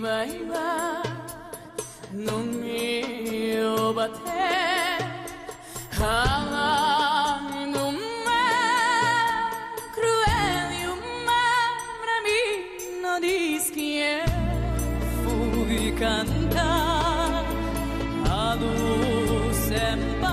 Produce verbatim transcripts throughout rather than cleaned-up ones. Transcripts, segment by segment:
baila non mi batte alla non me crueli un bramino di schie fui cantare ad un semba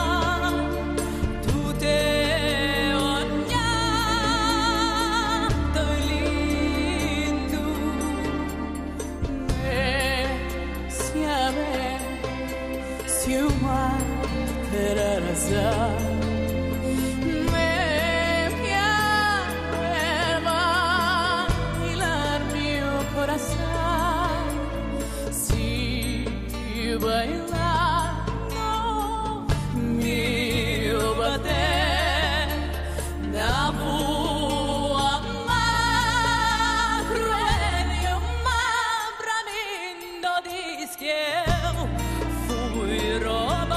me piaceva bailar mio corazón si bailando mio bater da bua ma cruel ma bramindo di schiavo fui roba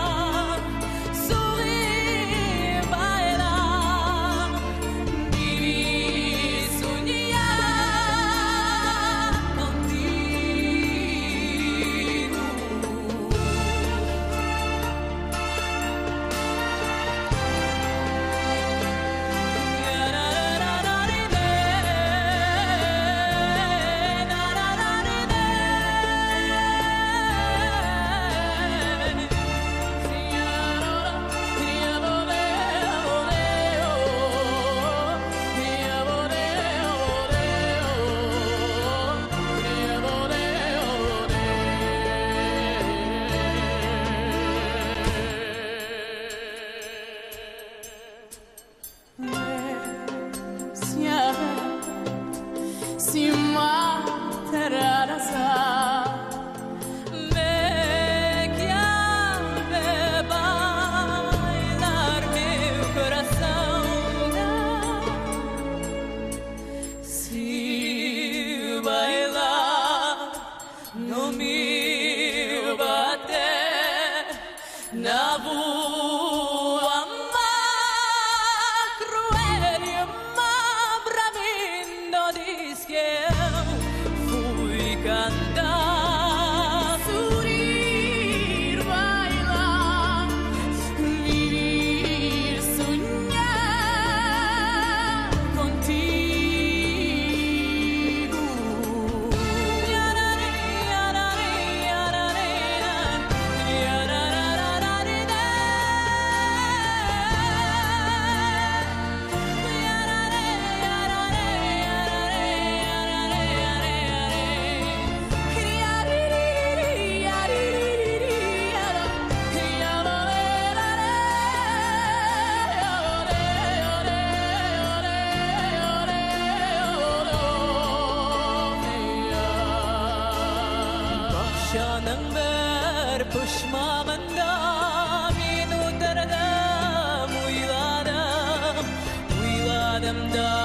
si materasa me chiave bailar mio corazón si bailar no mi bate na bua ma cruel ma bramindo di schiavo fui cantare sorir bailar vivir soñar contigo yarare yarare yarare Şanın ver pişmanında minu derdem uyladım uyladım da